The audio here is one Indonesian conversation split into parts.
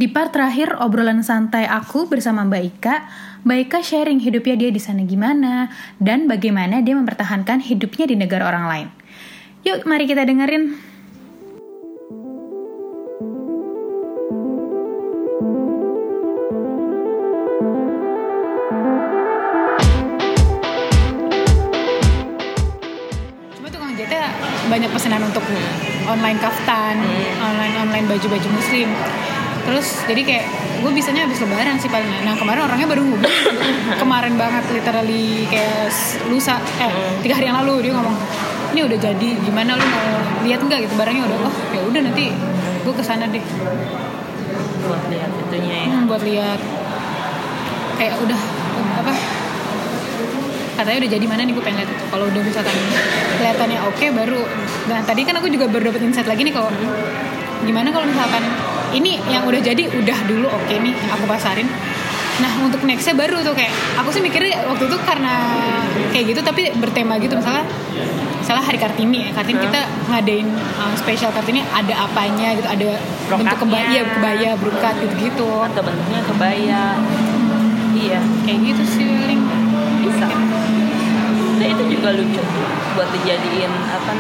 Di part terakhir obrolan santai aku bersama Mbak Ika sharing hidupnya dia di sana gimana dan bagaimana dia mempertahankan hidupnya di negara orang lain. Yuk, mari kita dengerin. Cuma tukang jahitnya banyak pesanan untuk online kaftan, online baju-baju muslim. Terus jadi kayak gue bisanya habis lebaran sih paling. Nah kemarin orangnya baru ngubungin kemarin banget, literally kayak lusa 3 hari yang lalu dia ngomong, ini udah jadi, gimana lu mau lihat nggak gitu barangnya udah. Oh ya udah nanti gue kesana deh buat lihat itunya ya. Buat lihat kayak udah apa katanya udah jadi mana nih, gue pengen lihat itu. Kalau udah misalkan kelihatannya oke baru. Nah tadi kan aku juga baru dapet insight lagi nih, kalau gimana kalau misalkan ini yang udah jadi udah dulu oke nih aku pasarin. Nah untuk nextnya baru tuh kayak aku sih mikirnya waktu itu karena kayak gitu tapi bertema gitu, misalnya hari Kartini kita ngadain spesial Kartini, ada apanya gitu, ada bentuk kebaya brokat gitu atau bentuknya kebaya. Iya kayak gitu sih paling bisa. Nah itu juga lucu tuh buat dijadiin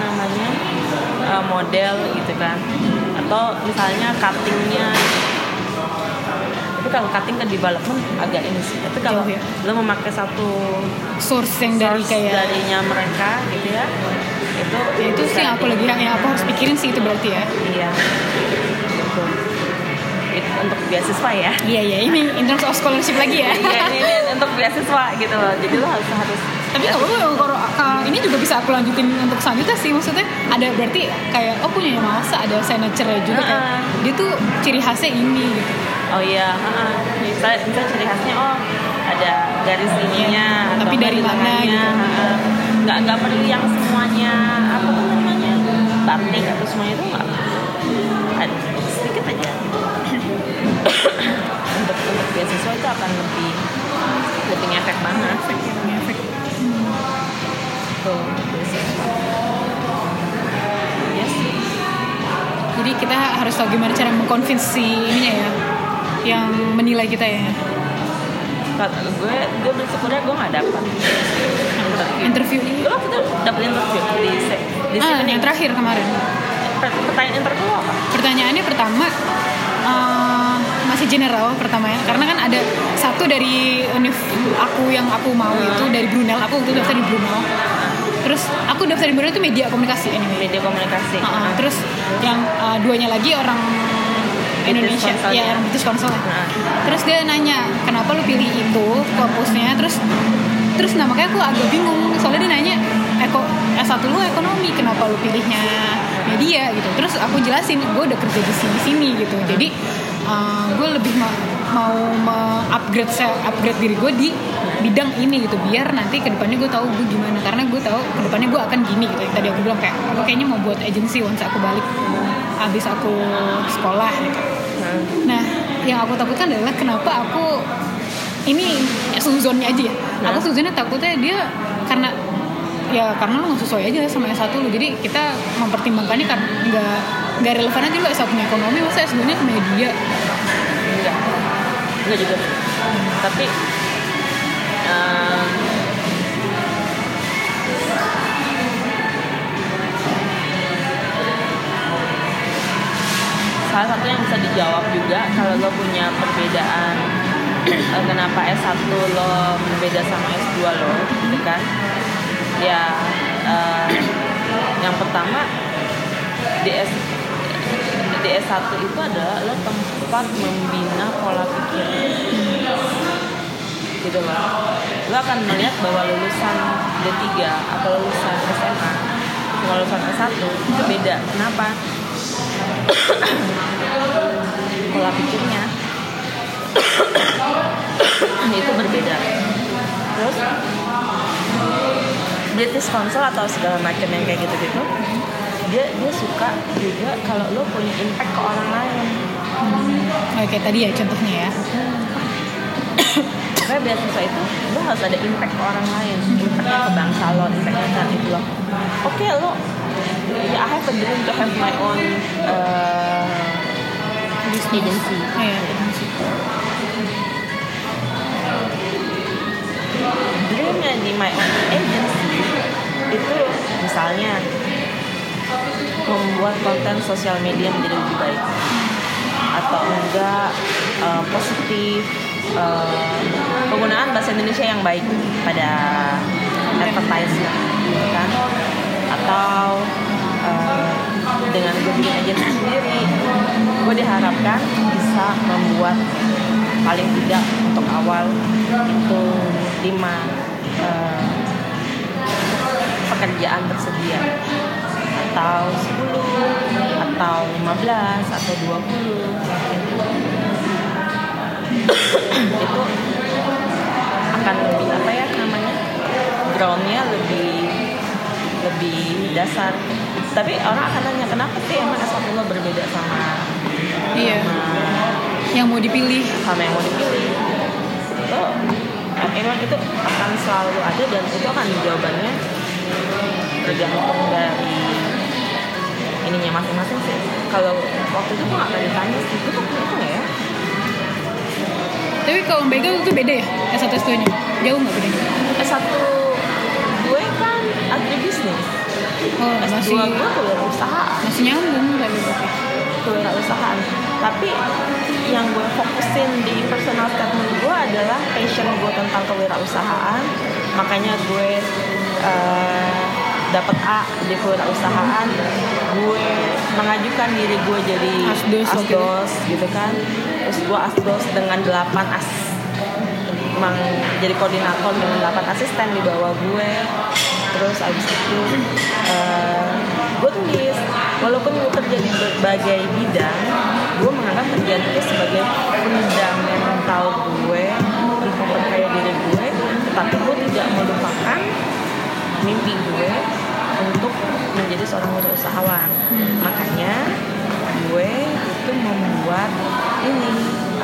model gitu kan, atau misalnya cuttingnya. Tapi kalau cutting ke development agak ini sih. Tapi kalau lo memakai satu source yang darinya mereka gitu ya, itu sih aku lagi yang aku harus pikirin sih itu berarti ya. Iya. Gitu. Itu untuk beasiswa ya. Iya ini in terms of scholarship lagi ya. Iya ini untuk beasiswa gitu loh. Jadi lo harus tapi nggak apa-apa, ini juga bisa aku lanjutin untuk selanjutnya sih. Maksudnya ada berarti kayak punya masa ada signature juga kayak dia tuh ciri khasnya ini gitu. Oh iya, bisa ciri khasnya ada garis ininya. Tapi dari mana gitu. Nggak perlu yang semuanya apa namanya batik atau semuanya itu nggak. Ada sedikit aja. untuk beasiswa itu akan lebih ngefek banget. Ngefek. Tuh, beasiswa. Yes. Jadi kita harus tahu gimana cara mengkonvinsi ininya ya, yang menilai kita ya. Kalau gue bersyukurnya gue nggak dapat interview. Lo dapet interview di sini yang terakhir kemarin. Pertanyaan interview lo apa? Pertanyaannya pertama masih general pertamanya, karena kan ada satu dari univ aku yang aku mau itu dari Brunel, aku waktu daftar di Brunel. Terus aku daftar di Brunel itu media komunikasi anyway. Media komunikasi. Terus yang duanya lagi orang Indonesia, ya orang British Council. Terus dia nanya kenapa lu pilih itu korpusnya, terus nah makanya aku agak bingung soalnya dia nanya S1 lu ekonomi, kenapa lu pilihnya media gitu. Terus aku jelasin gue udah kerja di sini gitu, jadi gue lebih mau upgrade diri gue di bidang ini gitu, biar nanti kedepannya gue tahu gue gimana, karena gue tahu kedepannya gue akan gini gitu. Yang tadi aku bilang kayak aku kayaknya mau buat agency once aku balik habis aku sekolah gitu. Nah yang aku takutkan adalah kenapa aku ini suzonnya aja ya. Aku suzonnya takutnya dia karena lu nggak sesuai aja sama S1 lu. Jadi kita mempertimbangkannya karena nggak relevan aja lu S1-nya ekonomi, masa S2-nya ke media. Enggak juga. Tapi salah satu yang bisa dijawab juga kalau lo punya perbedaan kenapa S1 lo berbeda sama S2 lo gitu kan ya. Yang pertama di S1 itu adalah lo tempat membina pola pikir gitu loh. Lo akan melihat bahwa lulusan D3 atau lulusan SMA sama lulusan S1 itu beda. Kenapa? Pola pikirnya itu berbeda. Terus British Council atau segala macam yang kayak gitu-gitu, dia suka juga kalau lo punya impact ke orang lain. Oke, tadi ya contohnya ya. Karena beasiswa itu lo harus ada impact ke orang lain, impactnya ke bangsa lo, impactnya ke itu lo. Oke, lo I have a dream to have my own agency. Iya, agency. Dreamnya di my own agency itu misalnya membuat konten sosial media menjadi lebih baik, atau enggak positif, penggunaan bahasa Indonesia yang baik pada advertisement, kan? Atau dengan gue bikin agensi sendiri, gue diharapkan bisa membuat paling tidak untuk awal itu 5 pekerjaan tersedia, atau 10 atau 15 atau 20 itu akan lebih apa ya namanya, groundnya lebih dasar. Tapi orang akan nanya, kenapa sih emang S1 lo berbeda sama yang mau dipilih? Sama yang mau dipilih itu emang itu akan selalu ada, dan itu akan jawabannya tergantung dari ininya masing-masing sih. Kalau waktu itu gue gak akan ditanya sih, gue tuh itu gak ya. Tapi kalau Mbak Ega itu beda ya S1 S2 nya? Jauh gak bedanya? S1 gue kan agribisnis. Oh, S2 gue kewirausahaan. Masih nyambung tadi berarti. Kewirausahaan. Tapi yang gue fokusin di personal statement gue adalah passion gue tentang kewirausahaan. Makanya gue dapat A di kewirausahaan. Gue mengajukan diri gue jadi asdos gitu kan. Terus gue asdos dengan 8 jadi koordinator dengan 8 asisten di bawah gue. Terus abis itu gue tulis, walaupun gue kerja di berbagai bidang, gue menganggap kerjaan itu sebagai fundamental gue untuk memperkaya diri gue, tetapi gue tidak melupakan mimpi gue untuk menjadi seorang wirausahawan. Makanya gue itu membuat ini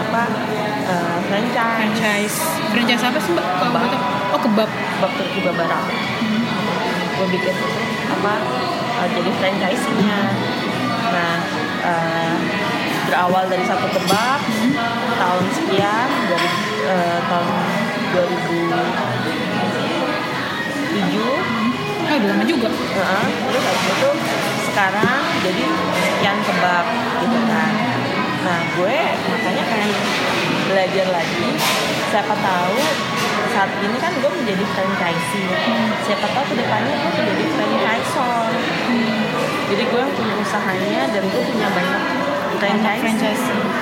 franchise apa sih Mbak? Oh, kebab Turki Babaram. Gue bikin jadi franchise-nya. Nah, berawal dari satu kebab tahun sekian, dari tahun 2007. Udah lama juga. Terus habis itu sekarang jadi sekian kebab gitu kan. Nah, gue makanya pengen belajar lagi. Siapa tahu saat ini kan gue menjadi franchisee. Siapa tahu kedepannya gue menjadi franchisor. Jadi gue yang punya usahanya dan gue punya banyak franchise.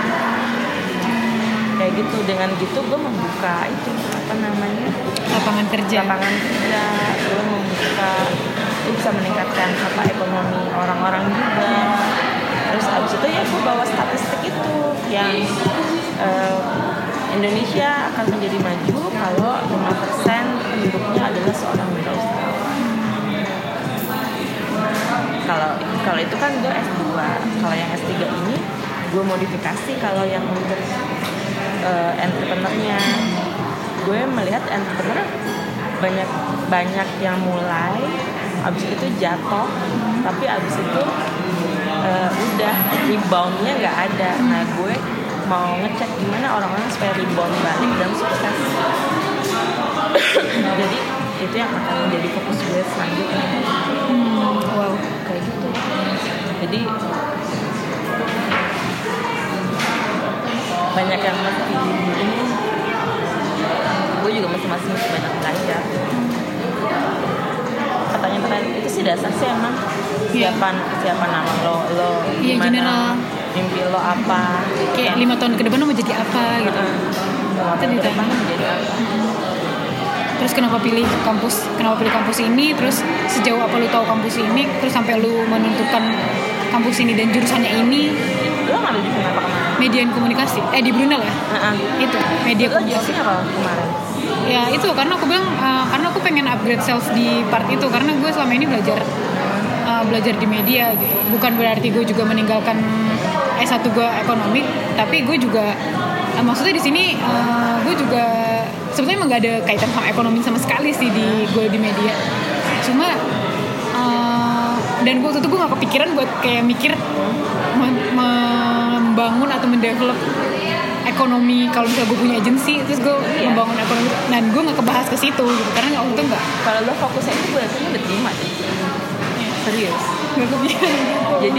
Kayak gitu, dengan gitu gue membuka itu lapangan kerja. Gue membuka, gue bisa meningkatkan ekonomi orang-orang juga. Terus abis itu ya gue bawa statistik itu yang Indonesia akan menjadi maju kalau 5% penduduknya adalah seorang wirausahawan. Kalau itu kan gue S2. Kalau yang S3 ini gue modifikasi. Kalau yang untuk entrepreneurnya, gue melihat entrepreneur banyak yang mulai, abis itu jatuh, tapi abis itu udah reboundnya nggak ada. Nah, gue mau ngecek gimana orang-orang supaya rebound balik dan sukses. Jadi itu yang akan menjadi fokus gue selanjutnya. Wow, kayak gitu. Jadi banyak yang mesti ini. Gue juga masing-masing banyak belajar. Pertanyaan itu sih dasar sih emang. Siapa nama lo gimana, mimpi lo apa, kayak 5 tahun ke depan lo mau jadi apa gitu. Itu ditanya mau jadi apa. Terus kenapa pilih kampus ini, terus sejauh apa lu tahu kampus ini, terus sampai lu menentukan kampus ini dan jurusannya ini. Lo ngambil jurusan apa kemarin? Media dan komunikasi di Brunel ya. Itu media komunikasi. Lo apa kemarin? Ya itu karena aku bilang karena aku pengen upgrade self di part itu, karena gue selama ini belajar di media gitu. Bukan berarti gue juga meninggalkan S1 gue ekonomi, tapi gue juga maksudnya di sini gue juga sebetulnya emang gak ada kaitan sama ekonomi sama sekali sih di gue di media. Cuma dan waktu itu gue gak kepikiran buat kayak mikir membangun atau mendevelop ekonomi. Kalau misalnya gue punya agensi terus gue membangun ekonomi, dan gue nggak kebahas ke situ gitu karena waktu itu nggak. Kalau lo fokusnya itu gue rasanya udah terima deh. Serius. Nggak kepikiran gitu. Jadi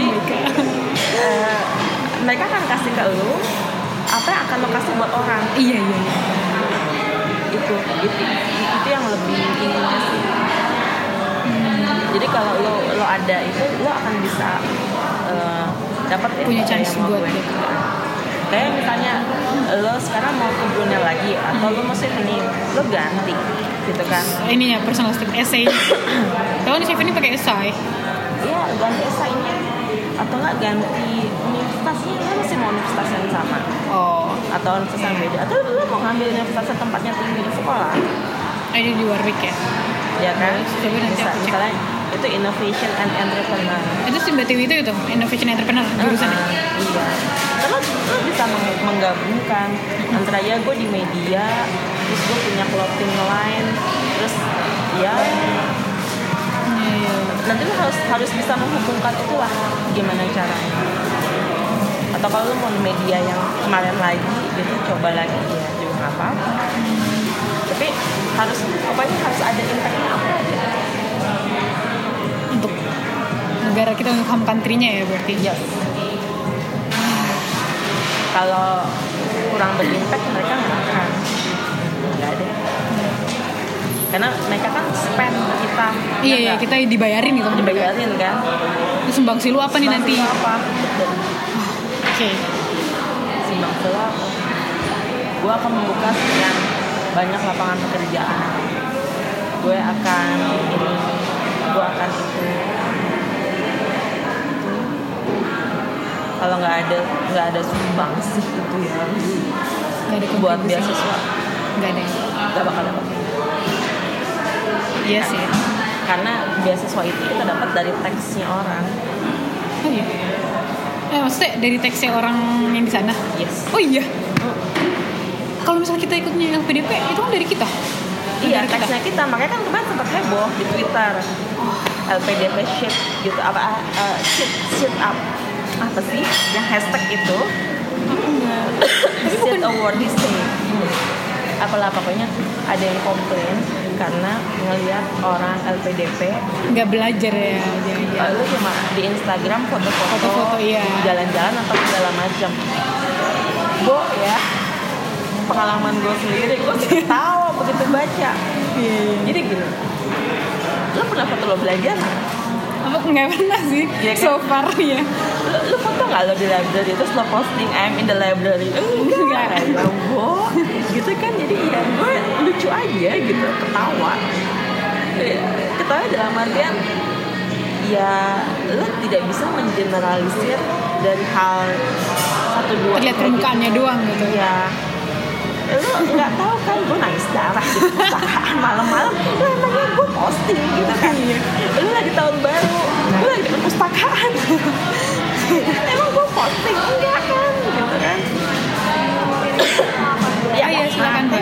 mereka akan kasih ke lo apa yang akan lo kasih buat orang. Iya. Itu yang lebih ininya sih. Jadi kalau lo ada itu lo akan bisa dapat punya chance buat gue. Kayak misalnya lo sekarang mau ke Brunei lagi atau lo mau Stephanie, lo ganti gitu kan. Ininya personal statement essay. Kalau nih Stephanie pakai essay. Iya, ganti essay-nya atau enggak ganti universitasnya. Lo masih mau universitas yang sama atau universitas yang beda, atau lo mau ngambil universitas tempatnya tinggi di sekolah. Ini di Warwick ya? Ya kan? Coba nanti aku cek. Misalnya itu innovation and entrepreneur. Itu si Mbak Tiwi itu innovation entrepreneur jurusannya. Iya. Terus lo bisa menggabungkan antara ya gue di media, terus gue punya clothing line, terus ya. Nanti lo harus bisa menghubungkan itulah gimana caranya. Atau kalau lo mau di media yang kemarin lagi gitu, coba lagi ya juga nggak apa-apa. Tapi pokoknya harus ada impact-nya apa aja. Untuk negara kita, untuk home country-nya ya berarti. Yes. Kalau kurang berimpact mereka nggak akan. Nggak ada. Karena mereka kan spend kita. Iya, kita dibayarin gitu. Dibayarin kan. Terus sumbangsi lu apa nih nanti? Apa? Oke. Sumbangsi lu apa? Gue akan membuka sekian banyak lapangan pekerjaan. Gue akan itu. Kalau nggak ada sumbangsi itu ya. Nggak ada buat beasiswa. Nggak ada. Nggak bakal dapat. Iya sih. Karena beasiswa itu kita dapat dari teksnya orang. Oh iya. Maksudnya dari teksnya orang yang di sana. Yes. Oh iya. Kalau misalnya kita ikutnya LPDP itu kan dari kita. Iya, teksnya kita. Makanya kan kemarin sempat heboh di Twitter. LPDP shit gitu apa shit up. Apa sih? Yang hashtag itu. Shit award this day. Apalah pokoknya ada yang komplain karena ngelihat orang LPDP nggak belajar ya, lu cuma di Instagram foto-foto iya. Jalan-jalan atau segala macam. Ya pengalaman gue sendiri, gue ketawa begitu baca. Jadi gini, lu pernah foto lo belajar? Apa nggak pernah sih? Ya, kan? So far ya. Lu foto nggak lo di library terus lo posting I'm in the library? Enggak. Gitu kan, jadi ya gue lucu aja gitu, ketawa dalam artian ya lo tidak bisa mengeneralisir dari hal 1-2 terlihat permukaannya gitu doang gitu ya. Lo nggak tahu kan gue nangis darah di perpustakaan malam-malam, emangnya gue posting gitu kan. Lo lagi tahun baru, gue lagi di perpustakaan, emang gue posting enggak kan gitu kan. Ya silakan Mbak.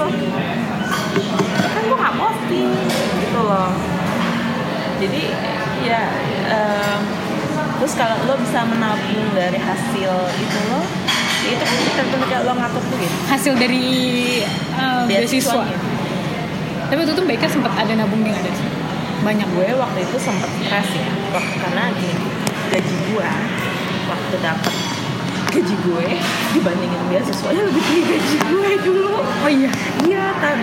Kan gue nggak posting gitu loh. Jadi ya terus kalau lo bisa menabung dari hasil itu lo, itu kan ketika lo ngatur duit. Hasil dari beasiswa. Tapi waktu itu Mbak Ika sempat ada nabungnya nggak ada sih? Banyak. Gue waktu itu sempat stres ya, karena gini, gaji gue waktu dapet gaji gue dibandingin beasiswanya lebih tinggi gaji gue dulu. Oh iya? Iya, tahun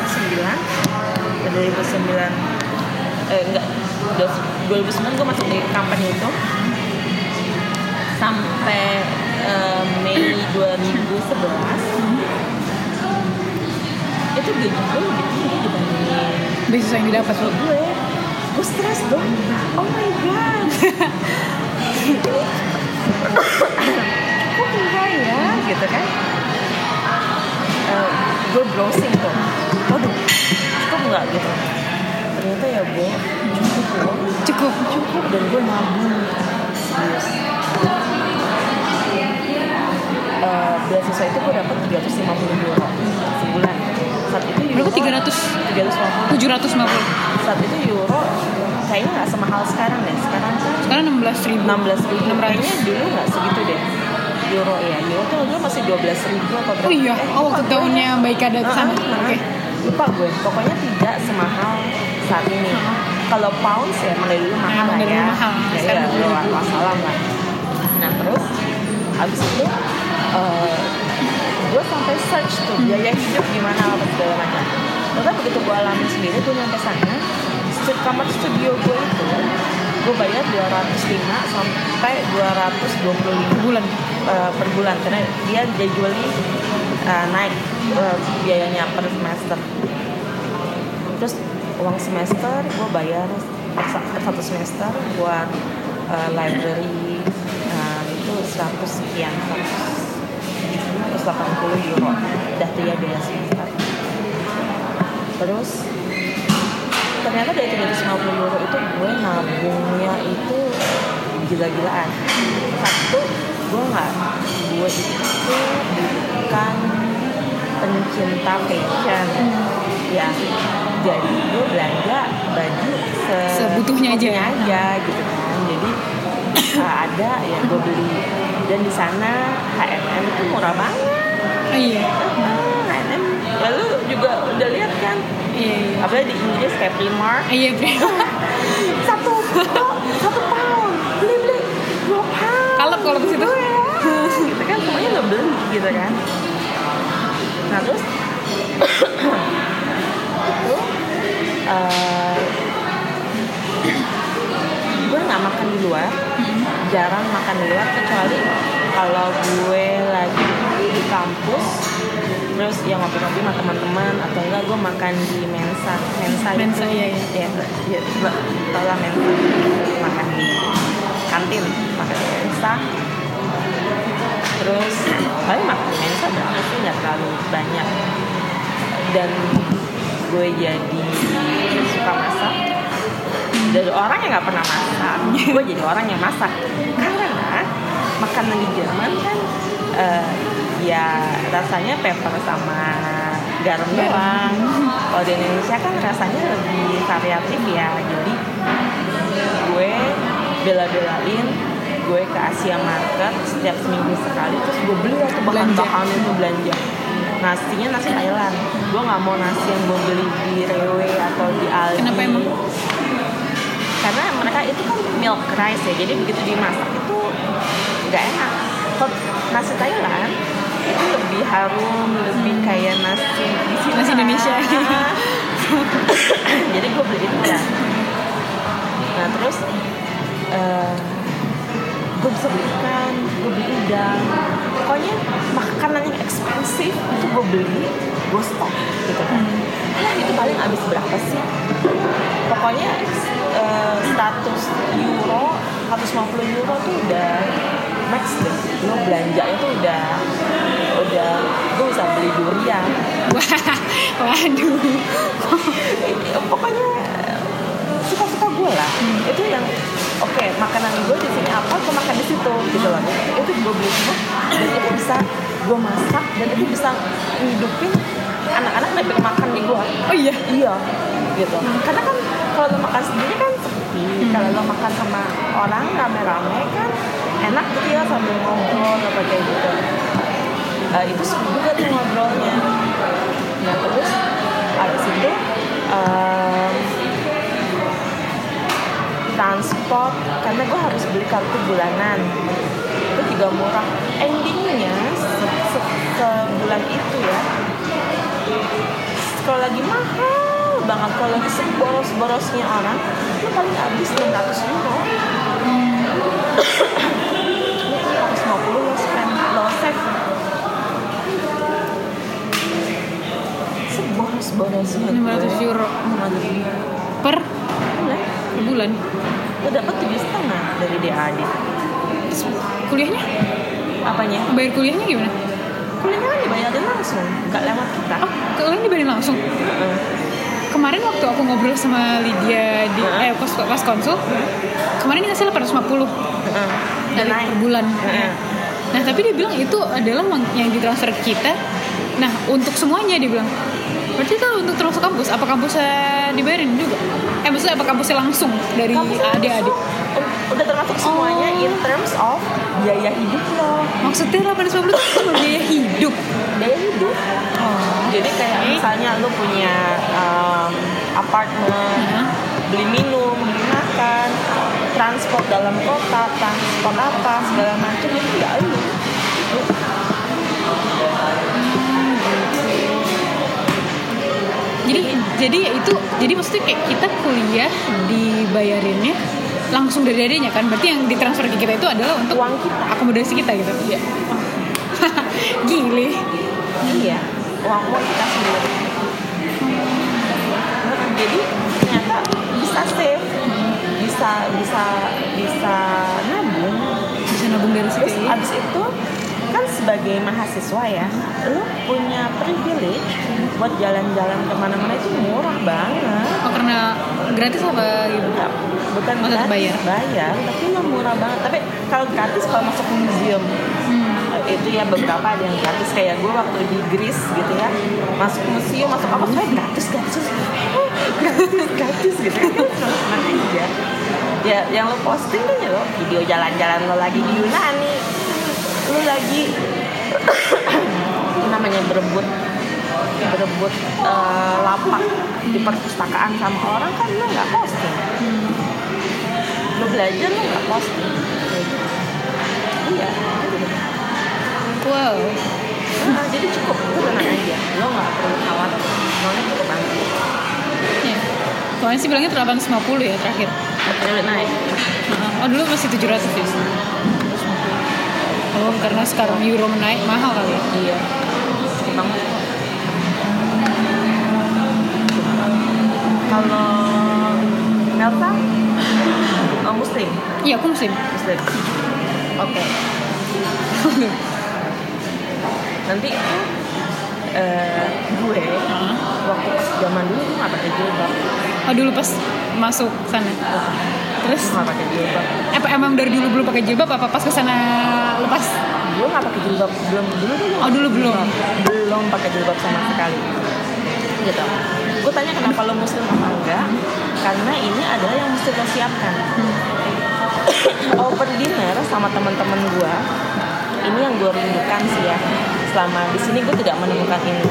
2009 enggak, 2009 gue masuk di company itu sampai Mei 2011 itu gaji gue lebih tinggi dibandingin beasiswa yang didapat lo. Gue stres dong. Oh my god. Kok enggak ya gitu kan. Gue browsing tuh, waduh cukup nggak gitu. Ternyata ya gue cukup dan gue nabung serius. Beasiswa itu gue dapat 350 euro sebulan. Saat itu euro berapa 750. Saat itu euro kayaknya nggak semahal sekarang deh. Sekarang 16.600. Kayaknya dulu nggak segitu deh. euro ya. Euro tuh dulu masih 12.000 apa berapa? Oh iya, waktu tahunnya Mbak Ika ada kesana. Oke. Lupa gue, pokoknya tidak semahal saat ini. Kalau pounds ya mulai dulu mahal lah ya. Ya wassalam lah. Nah terus abis itu gue sampai search tuh biaya hidup gimana apa segala macam. Terus begitu gue alami sendiri, gue nyampe sana, kamar studio gue itu gue bayar 205 sampai 225 bulan per bulan karena dia gradually naik biayanya per semester. Terus uang semester gue bayar per satu semester buat library itu 100 sekian 180 euro udah tuh ya biaya semester. Terus ternyata dari 350 euro itu gue nabungnya itu gila-gilaan. Satu, gue itu bukan pencinta fashion ya, jadi gue belanja baju sebutuhnya aja gitu kan. Jadi ada ya gue beli, dan di sana H&M itu murah banget. Iya. H&M lalu juga udah lihat kan. Iya. Apalagi di Inggris kayak Primark. Iya, Primark. satu pound beli 2 pound. Kalau ke situ gitu kan semuanya lo beli gitu kan. Nah terus itu gue nggak makan di luar, jarang makan di luar kecuali kalau gue lagi di kampus terus ya ngopi-ngopi sama teman-teman, atau enggak gue makan di mensa itu ya tau lah mensa, makan di kantin, makan di mensa. Terus paling makan di mensa berapa sih, nggak terlalu banyak. Dan gue jadi suka masak dari orang yang nggak pernah masak. Gue jadi orang yang masak karena makanan di Jerman kan ya rasanya pepper sama garam doang. Kalau di Indonesia kan rasanya lebih variatif ya. Jadi gue bela-belain gue ke Asia Market setiap seminggu sekali, terus gue beli tuh bahan-bahan itu belanja. Nasinya nasi Thailand. Gue nggak mau nasi yang gue beli di Rewe atau di Aldi. Kenapa emang? Karena mereka itu kan milk rice ya, jadi begitu dimasak itu nggak enak. Kalau nasi Thailand itu lebih harum, lebih kayak nasi di sini, nasi Indonesia. Jadi gue beli itu ya. Nah terus gue bisa beli ikan, gue beli udang, pokoknya makanan yang ekspensif itu gue beli, gue stok gitu kan. Nah itu paling habis berapa sih? Pokoknya 100 euro, 150 euro tuh udah max deh. Lo belanja itu udah gue bisa beli durian. Waduh. Pokoknya suka-suka gue lah. Itu yang oke, makanan gue di sini apa, gue makan di situ gitu loh. Itu gue beli semua dan itu bisa gue masak dan itu bisa ngidupin anak-anak daripada makan di gue. Oh iya gitu. Karena kan kalau lo makan sendiri kan sepi. Kalau lo makan sama orang rame-rame kan enak gitu ya, sambil ngobrol apa kayak gitu. Itu seru juga tuh ngobrolnya. Nah terus abis itu transport, karena gue harus beli kartu bulanan, itu juga murah. Endingnya sebulan itu ya, kalau lagi mahal banget, kalau lagi seboros-borosnya orang, itu paling habis 600 euro. Ini 150 lo spend, lo save. Seboros-borosnya 500 euro per bulan. Lo dapet 7,5 dari DAD. Kuliahnya? Apanya? Bayar kuliahnya gimana? Kuliahnya kan dibayarin langsung, nggak lewat kita. Oh, kuliahnya dibayarin langsung? Kemarin waktu aku ngobrol sama Lydia di pas konsul, kemarin dikasih 850 dari per bulan. Nah tapi dia bilang itu adalah yang ditransfer ke kita. Nah untuk semuanya dia bilang. Berarti itu untuk termasuk kampus? Apa kampusnya dibayarin juga? Maksudnya apa kampusnya langsung dari adik-adik? udah termasuk semuanya in terms of biaya hidup lo. Maksudnya 850 itu cuma biaya hidup? Biaya hidup. Jadi kayak misalnya lo punya apartemen, beli minum, beli makan, transport dalam kota, transport apa segala macam itu ya lo. Jadi ya itu, jadi maksudnya kayak kita kuliah dibayarinnya langsung dari adanya kan, berarti yang ditransfer ke kita itu adalah untuk uang kita, akomodasi kita gitu. Iya. Gile. Iya, uang kita sendiri. Jadi ternyata bisa save, bisa nabung dari situ. Terus abis itu kan sebagai mahasiswa ya, lo punya privilege buat jalan-jalan kemana-mana itu murah banget. Oh, karena gratis apa gitu? Bukan gratis, bayar, tapi lo murah banget. Tapi kalau gratis kalau masuk museum, itu ya beberapa ada yang gratis. Kayak gue waktu di Greece gitu ya, masuk museum, masuk apa kayak gratis, gratis gitu kan. Nanti ya yang lo posting kan ya lo video jalan-jalan lo lagi di Yunani, lo lagi namanya berebut lapak di perpustakaan sama orang kan lo nggak posting. Lo belajar lo nggak posting. Iya. Wow. Nah, jadi cukup tenang aja, lo nggak perlu khawatir, soalnya cukup banget. Ya. Soalnya sih bilangnya 850 ya terakhir. Udah naik. Oh dulu masih 700 ya. Oh karena sekarang euro naik mahal kali ya. Iya. Emang. Kalau Melsa, Muslim? Iya aku Muslim. Oke. Nanti gue waktu pas zaman dulu gue nggak pakai jilbab. Oh dulu pas masuk sana. Terus nggak pakai jilbab. Emang dari dulu belum pakai jilbab apa pas kesana lepas? Gue nggak pakai jilbab dulu belum pakai jilbab sama sekali. Gitu. Gue tanya kenapa lo Muslim apa enggak? Karena ini adalah yang mesti lo siapkan. Open dinner sama teman-teman gue. Ini yang gue rindukan sih ya. Selama di sini gue tidak menemukan ini.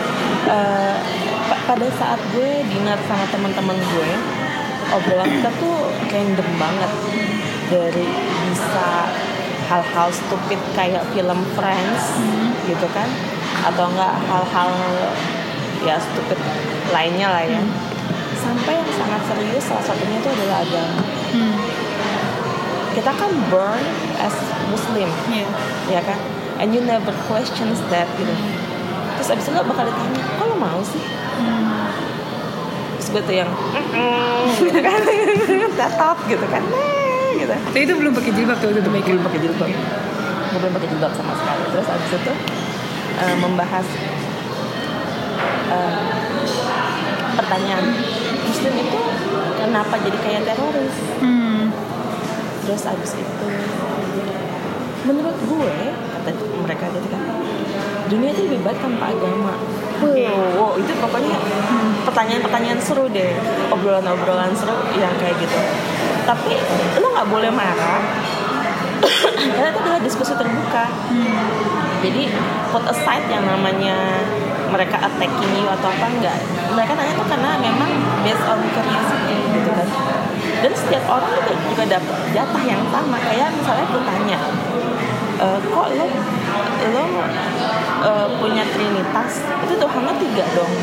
Pada saat gue dinner sama teman-teman gue, obrolan kita tuh random banget. Dari bisa hal-hal stupid kayak film Friends, gitu kan, atau enggak hal-hal ya stupid lainnya lah ya. Sampai yang sangat serius, salah satunya itu adalah agama. Kita kan born as Muslim, ya kan, and you never questions that gitu. Terus abis itu lo bakal ditanya, kok lo mau sih? Terus gue tuh yang gitu kan, tetap gitu kan, gitu. Tapi itu belum pakai jilbab tuh, belum pakai jilbab. Gue belum pakai jilbab sama sekali. Terus abis itu membahas pertanyaan Muslim itu kenapa jadi kayak teroris? Terus abis itu menurut gue, kata mereka gitu kan, dunia itu lebih baik tanpa agama. Wow, itu pokoknya pertanyaan-pertanyaan seru deh, obrolan-obrolan seru yang kayak gitu. Tapi lo nggak boleh marah karena itu adalah diskusi terbuka. Jadi put aside yang namanya mereka attacking you atau apa enggak. Mereka tanya tuh karena memang based on curiosity gitu kan. Dan setiap orang juga dapat jatah yang sama. Kayak misalnya gue tanya, kok lo punya Trinitas, itu Tuhannya 3 dong.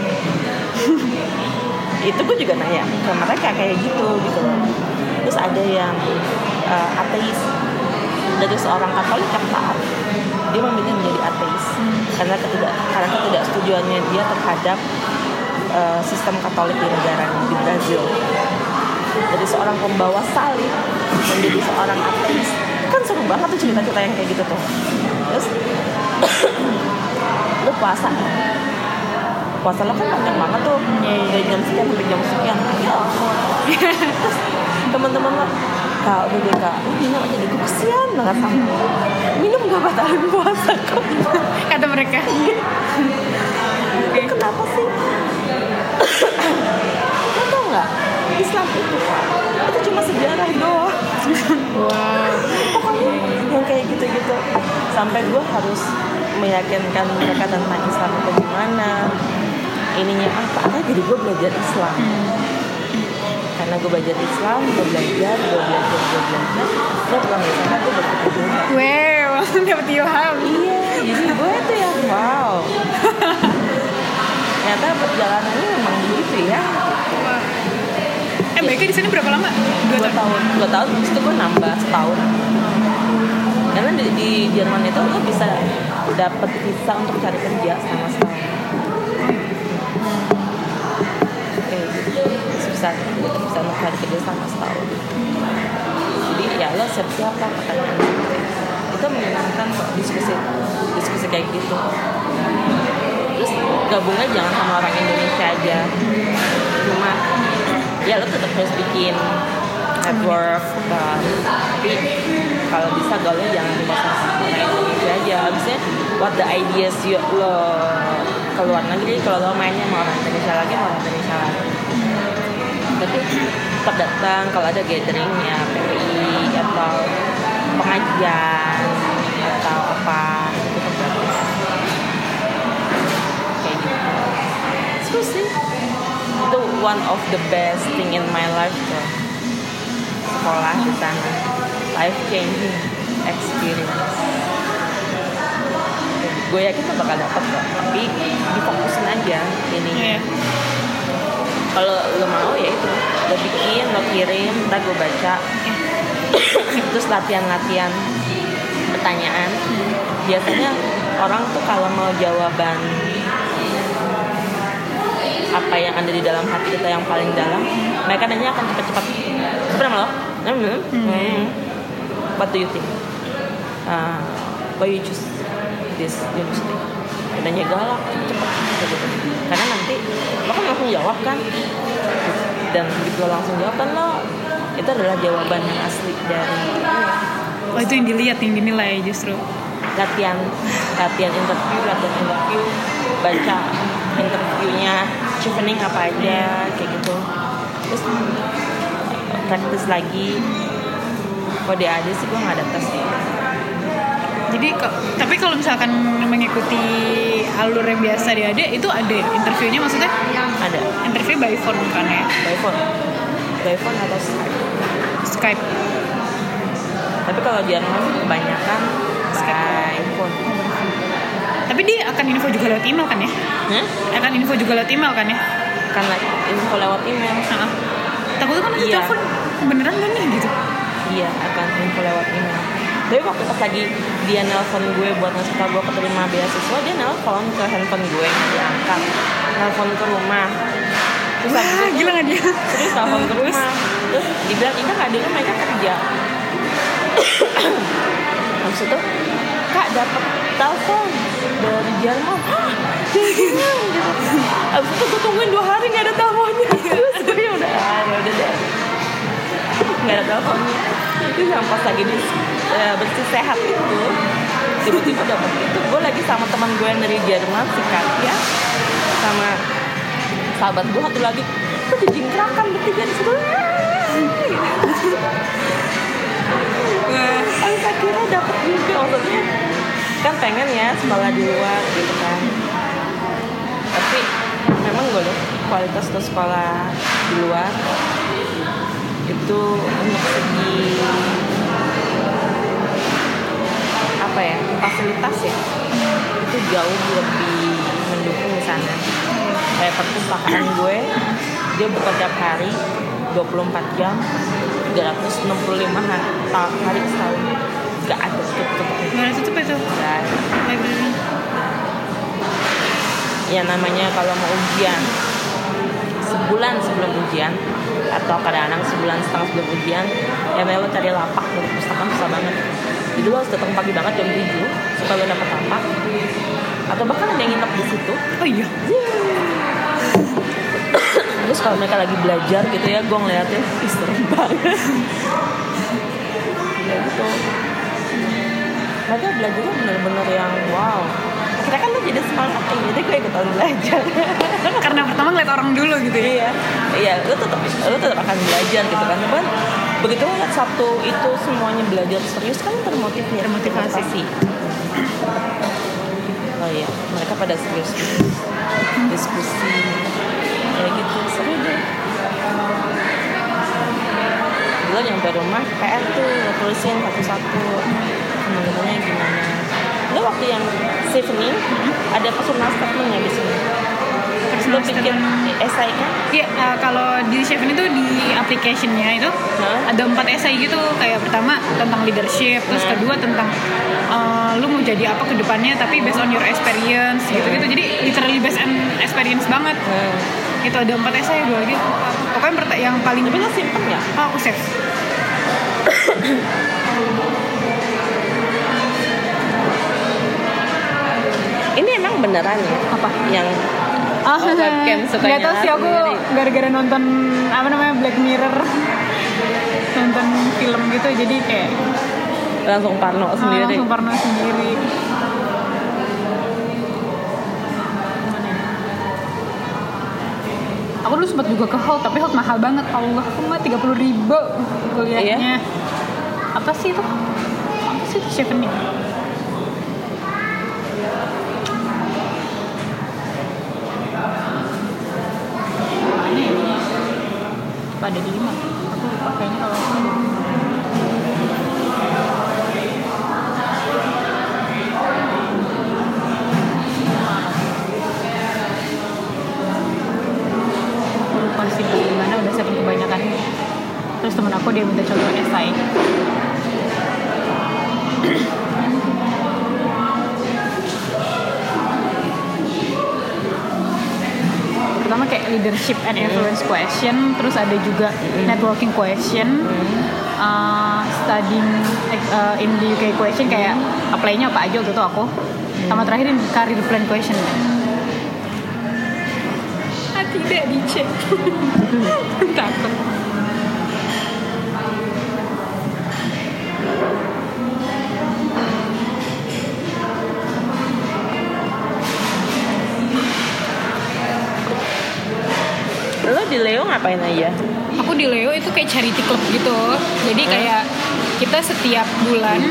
Itu gue juga nanya ke mereka kayak gitu loh. Terus ada yang ateis, dari seorang Katolik yang taat, dia memilih menjadi ateis karena ketidaksetujuannya dia terhadap sistem Katolik di negaranya, di Brazil. Dari seorang pembawa salib menjadi seorang ateis, kan seru banget tuh cerita-cerita yang kayak gitu tuh. Terus lu puasa lo kan panjang banget tuh, dari jam sekian sampai jam sekian. Ya ampun. Terus teman-teman lo, kak udah deh kak, minum aja deh, gue kesian banget sama minum gak batalin puasa kok, kata mereka. Kenapa sih? Lo tau gak, Islam itu cuma sejarah doang. Wow. Pokoknya yang kayak gitu-gitu sampai gue harus meyakinkan mereka tentang Islam itu gimana, ininya apa jadi gue belajar Islam. Karena gue belajar Islam, gue belajar gue pulang dari sana gue dapet ilham. Wow, dapet ilham. Iya, jadi gue tuh ya wow. Ternyata perjalanannya memang begitu ya. Baiknya di sana berapa lama? 2 tahun. 2 tahun, terus itu gue nambah setahun. Karena di Jerman itu lo bisa dapet visa untuk cari kerja selama setahun. Bisa untuk cari kerja selama setahun. Jadi ya lo siap-siap lah pertanyaan itu menyenangkan kok diskusi kayak gitu. Terus gabungnya jangan sama orang Indonesia aja, cuma ya lo tetap harus bikin network kan. Tapi kalau bisa gaulnya jangan cuma sama orang Indonesia aja. Abisnya what the ideas lo keluar negeri, kalau lo mainnya sama orang Indonesia lagi. Tapi tetap datang kalau ada gatheringnya PPI atau pengajian atau apa tetap datang kayak gitu. Terus sih itu one of the best thing in my life tuh, sekolah di sana, life changing experience. Gue yakin lo bakal dapet kok, tapi difokusin aja ini. Kalau lo mau ya itu lo bikin, lo kirim, ntar gue baca. Terus latihan pertanyaan. Biasanya orang tuh kalau mau jawaban apa yang ada di dalam hati kita yang paling dalam, mereka nanya akan cepat-cepat. Sebenarnya lo? What do you think? Why you choose this university? Nanya galak, cepat gitu. Karena nanti lo kan langsung jawab kan, dan begitu lo langsung jawab kan lo itu adalah jawaban yang asli dari. Oh itu yang dilihat, yang dinilai justru. Latihan interview, baca interviewnya, chevening apa aja kayak gitu. Terus praktis lagi. Kalau di AD sih gue nggak ada tes sih. Jadi tapi kalau misalkan mengikuti alur yang biasa di AD itu ada interviewnya, maksudnya? Ada. Interview by phone kan ya? By phone atau Skype. Tapi kalau di Jerman kebanyakan by phone. Tapi dia akan info juga lewat email kan ya? Akan info juga lewat email kan ya? Karena info lewat email. Takutnya kan nanti telepon beneran gak nih gitu? Iya, akan info lewat email. Tapi waktu pas lagi dia nelpon gue buat ngasih tau gue keterima beasiswa, dia nelpon ke handphone gue, nggak diangkat, nelpon ke rumah. Terus wah, gila nggak dia? Terus nelpon ke rumah, terus dibilang ini adiknya mereka kerja. Habis itu kak dapat telepon dari Jerman. Gitu. Habis itu gue tungguin 2 hari nggak ada teleponnya. Terus gue udah deh, nggak ada teleponnya. Itu yang pas lagi bersih sehat itu tiba-tiba dapet itu. Gue lagi sama teman gue yang dari Jerman, si Katia, sama sahabat gue satu lagi, tuh dijingkrakan bertiga di situ. Akhirnya dapet juga, maksudnya kan pengen ya sekolah di luar gitu kan. Tapi memang gue lihat kualitas tuh sekolah di luar itu untuk segi apa ya, fasilitas ya, itu jauh lebih mendukung di sana. Kayak perpustakaan gue, dia buka tiap hari 24 jam 365 hari setahun. Gak ada tutup-tutupnya. Gak ada tutup itu? Gak ada. Library. Ya namanya kalau mau ujian sebulan sebelum ujian atau kadang-kadang sebulan setengah sebelum ujian, ya lo cari lapak dari perpustakaan susah banget. Jadi lo harus datang pagi banget jam 7 supaya lo dapet lapak, atau bahkan ada yang nginep di situ. Oh iya. Terus kalau mereka lagi belajar gitu ya, gue ngeliatnya serem banget. Ya gitu. Mereka belajarnya bener-bener yang wow. Akhirnya kan lo jadi semangat, jadi gue ikutan belajar. Karena pertama ngeliat orang dulu gitu ya. Iya, lo tetap akan belajar gitu kan. Cuman begitu lihat Sabtu itu semuanya belajar serius kan termotivasi. Oh iya, mereka pada serius diskusi kayak gitu, seru deh. Dulu nyampe rumah PR tuh tulisin satu-satu teman-temannya gimana. Lo waktu yang Stephanie ada personal statementnya di sini. Lo bikin esai kan? Iya, kalau di Stephanie itu di application-nya itu ada 4 esai gitu. Kayak pertama tentang leadership, terus kedua tentang lu mau jadi apa ke depannya tapi based on your experience gitu-gitu. Jadi literally based on experience banget. Itu ada 4 esai, 2 lagi. Pokoknya yang paling tapi lo simpen ya? Aku save. Ini emang beneran ya? Apa? Yang webcam sukanya nggak tahu sih, aku gara-gara nonton Black Mirror, nonton film gitu, jadi kayak langsung parno sendiri. Aku dulu sempat juga ke Holt, tapi Holt mahal banget. Allah, cuma 30.000 kuliahnya. Iya? Apa sih itu Stephanie? Ada di 5. Aku lupa kayaknya kalau lupa sih gimana, udah sering kebanyakan. Terus temen aku dia minta contoh esai. Pertama kayak leadership and influence question, terus ada juga networking question, studying in the UK question, kayak apply-nya apa aja gitu aku. Sama terakhir career plan question. Tidak dicek. Takut. Lo di Leo ngapain aja? Aku di Leo itu kayak charity club gitu. Jadi kayak kita setiap bulan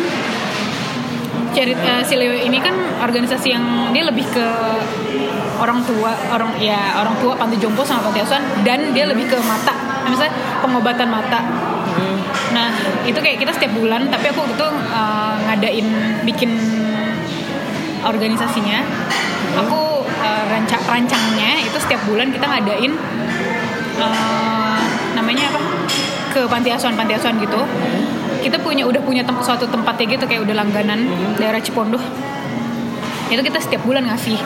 si Leo ini kan organisasi yang dia lebih ke orang tua panti jompo sama panti asuhan, dan dia lebih ke mata, misalnya pengobatan mata. Nah itu kayak kita setiap bulan, tapi aku gitu bikin organisasinya. Aku rancangnya itu setiap bulan kita ngadain namanya apa, ke panti asuhan gitu. Kita udah punya suatu tempatnya gitu, kayak udah langganan daerah Cipondoh. Itu kita setiap bulan ngasih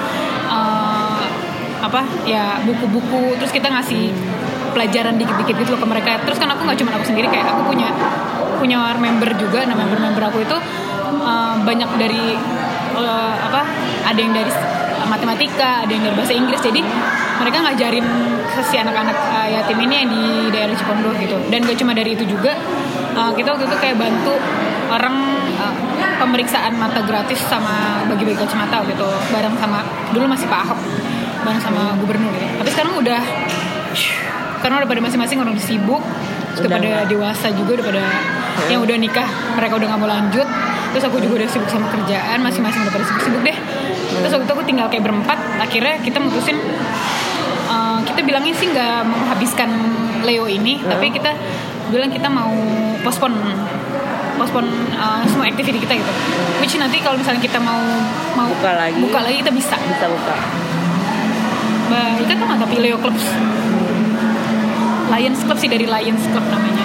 buku-buku, terus kita ngasih pelajaran dikit-dikit gitu loh ke mereka. Terus kan aku nggak cuma aku sendiri, kayak aku punya member juga. Nah member aku itu banyak dari ada yang dari matematika, ada yang dari bahasa Inggris. Jadi mereka ngajarin si anak-anak yatim ini yang di daerah Cipondoh gitu. Dan gak cuma dari itu juga, kita waktu itu kayak bantu orang pemeriksaan mata gratis sama bagi-bagi kacamata gitu, bareng sama, dulu masih Pak Ahok, bareng sama gubernur gitu. Tapi sekarang karena udah pada masing-masing orang sibuk, udah pada dewasa juga, udah pada yang udah nikah, mereka udah gak mau lanjut. Terus aku juga udah sibuk sama kerjaan, masing-masing udah pada sibuk-sibuk deh. Terus waktu itu aku tinggal kayak berempat. Akhirnya kita mutusin, kita bilangnya sih gak menghabiskan Leo ini, tapi kita bilang kita mau postpone semua activity kita gitu. Which nanti kalau misalnya kita mau buka lagi kita bisa buka. Kita tuh nggak, tapi Leo Clubs, Lions Club sih, dari Lions Club namanya.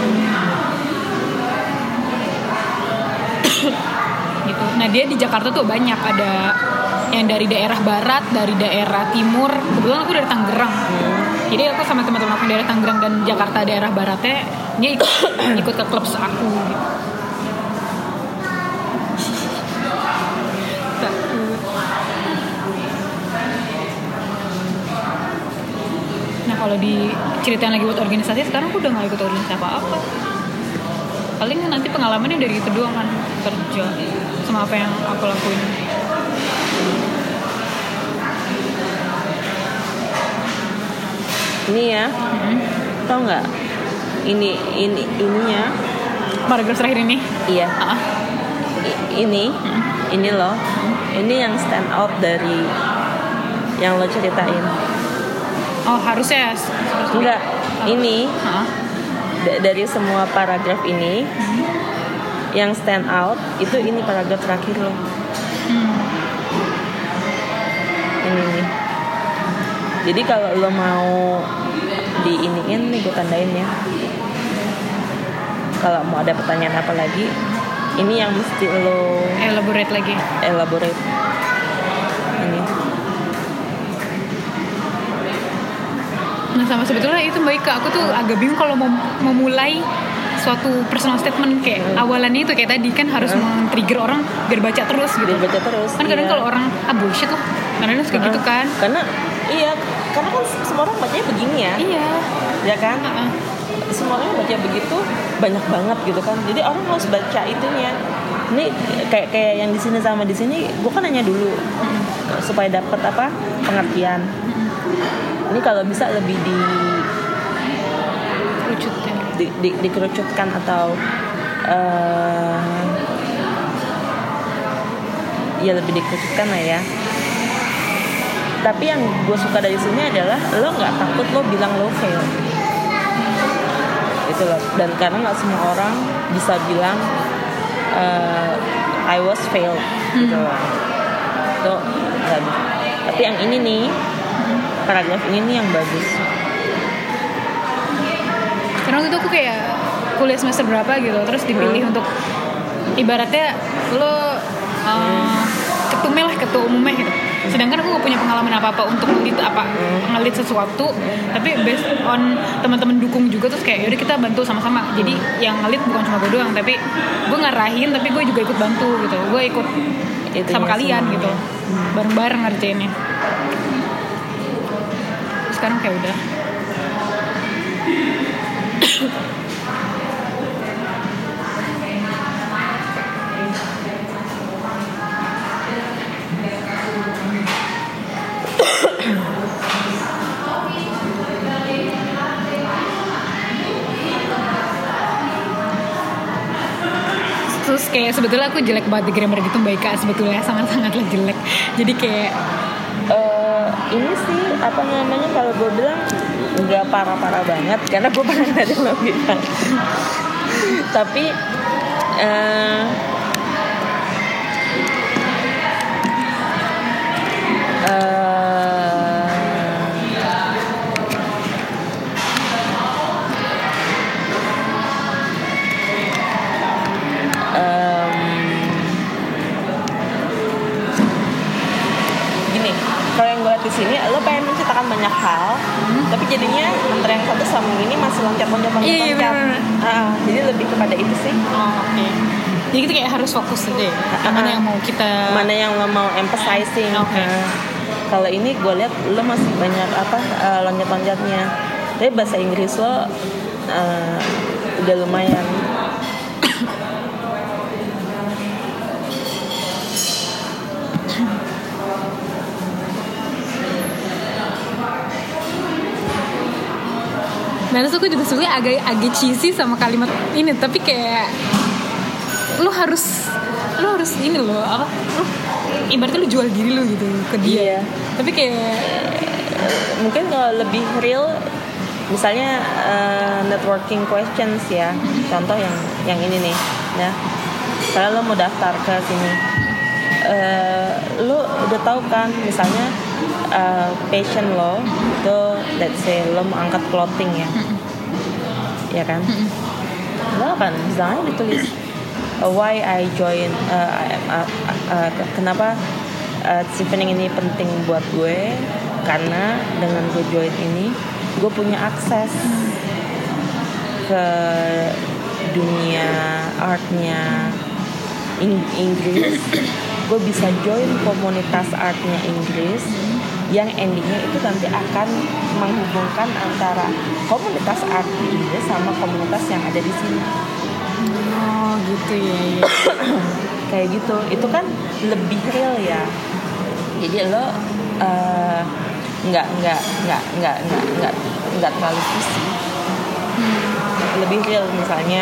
Gitu. Nah dia di Jakarta tuh banyak, ada yang dari daerah barat, dari daerah timur. Kebetulan aku dari Tangerang. Jadi aku sama teman-teman aku dari Tangerang dan Jakarta daerah baratnya, dia ikut ke klub aku gitu. Nah kalau diceritain lagi buat organisasi, sekarang aku udah gak ikut organisasi apa-apa. Paling nanti pengalamannya dari itu doang kan, kerja sama apa yang aku lakuin. Ini ya, tau nggak? Ininya paragraf terakhir ini. Iya. Ini loh. Ini yang stand out dari yang lo ceritain. Oh, harusnya. Enggak. Ini dari semua paragraf ini yang stand out itu ini paragraf terakhir lo. Ini nih. Jadi kalau lo mau diiniin nih gue tandain ya. Kalau mau ada pertanyaan apa lagi, ini yang mesti lo elaborate. Ini. Nah, sama sebetulnya itu baik ke aku tuh agak bingung kalau mau memulai suatu personal statement kayak awalannya itu kayak tadi kan harus men-trigger orang biar baca terus gitu. Kan kadang kalau orang bullshit loh. Kadang kayak gitu kan. Karena kan semua orang bacanya begini ya. Iya. Ya kan? Semua orang baca begitu banyak banget gitu kan. Jadi orang harus baca itunya. Ini kayak yang di sini sama di sini, gue kan nanya dulu supaya dapat pengertian. Ini kalau bisa lebih dikerucutkan atau ya lebih dikerucutkan lah ya. Tapi yang gue suka dari sini adalah lo nggak takut lo bilang lo fail gitu loh. Dan karena nggak semua orang bisa bilang I was failed gitu loh. Tuh, tapi yang ini nih paragraf ini nih yang bagus. Karena waktu itu aku kayak kuliah semester berapa gitu, terus dipilih untuk ibaratnya lo ketua umumnya gitu. Sedangkan aku gak punya pengalaman apa-apa untuk ngelit sesuatu, tapi based on teman-teman dukung juga, terus kayak yaudah kita bantu sama-sama. Jadi yang ngelit bukan cuma gue doang, tapi gue ngarahin, tapi gue juga ikut bantu gitu. Gue ikut sama kalian gitu, bareng-bareng ngerjainnya. Sekarang kayak udah. Terus kayak sebetulnya aku jelek banget di grammar gitu Mbak Ika, sebetulnya sangat-sangatlah jelek. Jadi kayak ini sih kalau gue bilang nggak parah-parah banget karena gue pernah dari lo bilang. Tapi gini, kalau yang gue lihat di sini lo pengen menceritakan banyak hal, tapi jadinya antara yang satu sama yang ini masih loncat-loncat. Jadi lebih kepada itu sih. Okay. Jadi kita kayak harus fokus aja. Mana yang lo mau emphasizing. Kalau ini gue lihat lo masih banyak loncat-loncatnya. Tapi bahasa Inggris lo udah lumayan. Nah, terus aku juga sebenarnya agak cheesy sama kalimat ini, tapi kayak lo harus ini lo ibaratnya lo jual diri lo gitu ke dia. Tapi kayak mungkin kalau lebih real, misalnya networking questions ya. Contoh yang ini nih, ya. Misalnya lo mau daftar ke sini, lo udah tahu kan, misalnya passion lo itu, let's say lo mau angkat clothing ya kan, lo akan misalnya ditulis why I join, kenapa Chevening ini penting buat gue, karena dengan gue join ini gue punya akses ke dunia artnya Inggris. Gue bisa join komunitas artnya Inggris yang endingnya itu nanti akan menghubungkan antara komunitas art di Inggris sama komunitas yang ada di sini. Oh gitu ya. Kayak gitu, itu kan lebih real ya. Jadi lo nggak terlalu pusing. lebih real. Misalnya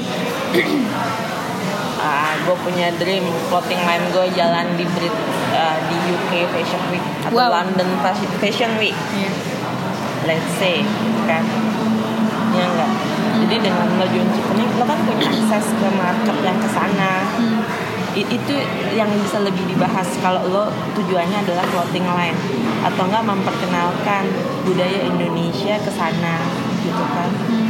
gue punya dream clothing line gue jalan di UK Fashion Week atau London Fashion Week, let's say kan, ya enggak. Jadi dengan lo jual ini lo kan punya akses ke market yang kesana. Itu yang bisa lebih dibahas kalau lo tujuannya adalah clothing line atau enggak memperkenalkan budaya Indonesia ke sana gitu kan.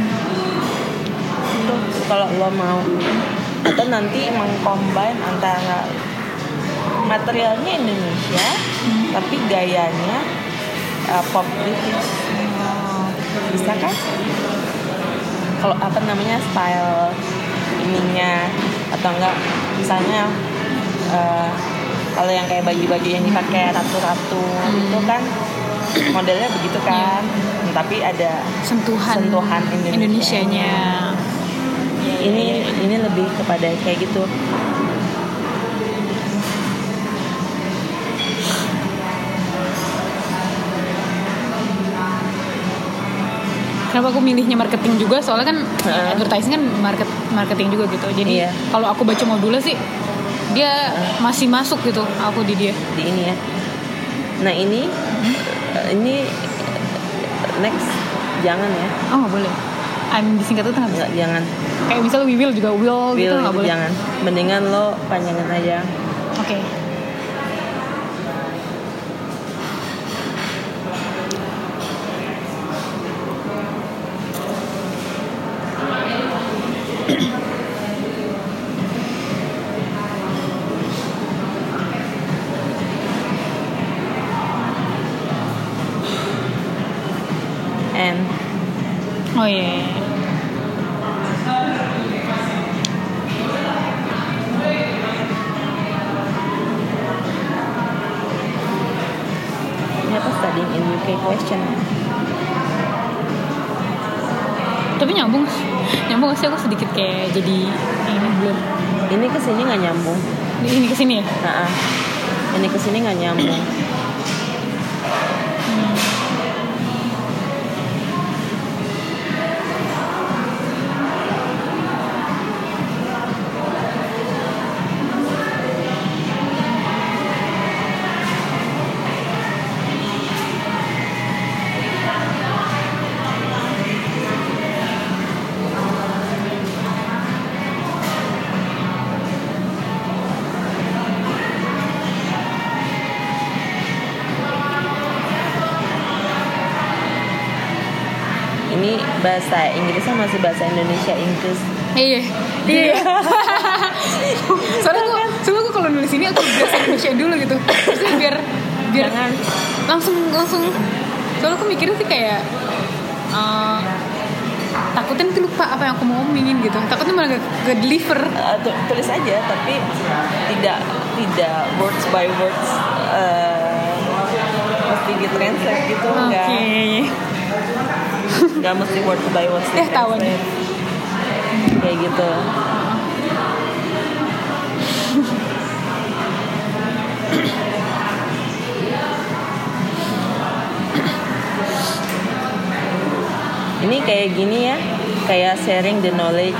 Itu kalau lo mau, atau nanti mengcombine antara materialnya Indonesia tapi gayanya pop British. Bisa kan? Kalau apa namanya style ininya, atau enggak misalnya kalau yang kayak baju-baju yang dipakai ratu-ratu itu kan modelnya begitu kan, tapi ada sentuhan Indonesianya. Ini lebih kepada kayak gitu. Kenapa aku milihnya marketing juga? Soalnya kan advertising kan marketing juga gitu. Jadi kalau aku baca modulnya sih dia masih masuk gitu aku di dia. Di ini ya. Nah ini next jangan ya. Oh nggak boleh. Disingkat itu nggak bisa. Jangan. Kayak misalnya we will juga will gitu nggak boleh. Jangan. Mendingan lo panjangin aja. Oke. Oh iya. Ini apa studying in UK question? Tapi nyambung sih, aku sedikit kayak jadi ini belum. Ini kesini nggak nyambung. Ini kesini ya? Ini kesini nggak nyambung. Ini bahasa Inggrisnya masih bahasa Indonesia Inggris. Iya. Soalnya aku kalau nulis ini aku bahasa Indonesia dulu gitu. Terus biar jangan langsung. Soalnya aku mikirnya sih kayak takutnya nanti lupa apa yang aku mau omongin gitu. Takutnya malah gak deliver. Tulis aja tapi tidak words by words mesti di-translate gitu. Nggak mesti word by word di-translate. Kayak gitu. Ini kayak gini ya, kayak sharing the knowledge,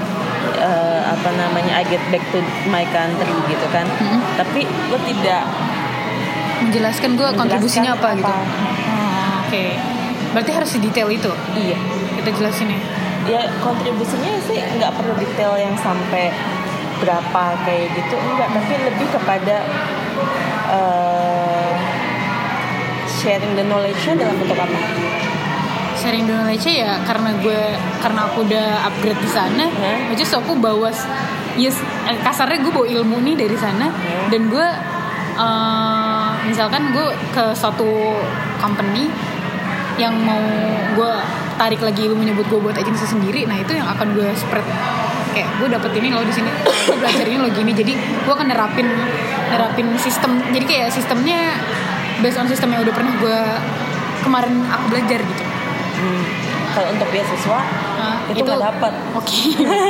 I get back to my country gitu kan. Tapi lo tidak menjelaskan gue kontribusinya apa gitu. Oke. Berarti harus detail itu. Iya. Kita jelasin ya. Ya kontribusinya sih nggak perlu detail yang sampai berapa kayak gitu, enggak. Tapi lebih kepada sharing the knowledge-nya dalam bentuk apa? Sharing the knowledge ya karena aku udah upgrade di sana. Jadi aku bawa kasarnya gue bawa ilmu nih dari sana. Dan gue misalkan gue ke suatu company yang mau gue tarik lagi ilmunya buat gue buat agensi sendiri, nah itu yang akan gue spread. Kayak gue dapet ini lo di sini, gue belajar ini lo gini, jadi gue akan nerapin sistem. Jadi kayak sistemnya based on sistem yang udah pernah gue kemarin aku belajar gitu. Kalau untuk beasiswa itu nggak dapat. Oke.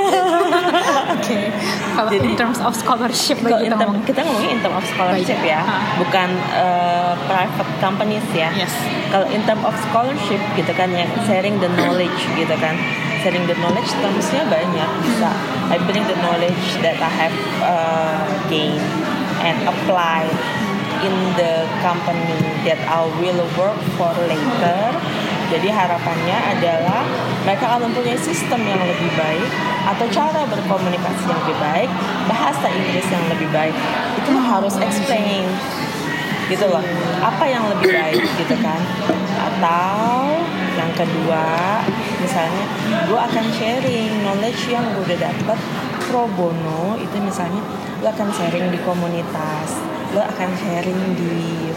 Kalau in terms of scholarship kita ngomongin in terms of scholarship ya, bukan private companies ya. Yes. Kalau in terms of scholarship gitu kan ya, sharing the knowledge gitu kan. Sharing the knowledge terusnya banyak bisa. I bring the knowledge that I have gained and apply in the company that I will work for later. Jadi harapannya adalah mereka akan mempunyai sistem yang lebih baik atau cara berkomunikasi yang lebih baik, bahasa Inggris yang lebih baik. Itu harus explain gitu loh, apa yang lebih baik gitu kan. Atau yang kedua, misalnya gue akan sharing knowledge yang gue udah dapat pro bono. Itu misalnya gue akan sharing di komunitas, gue akan sharing di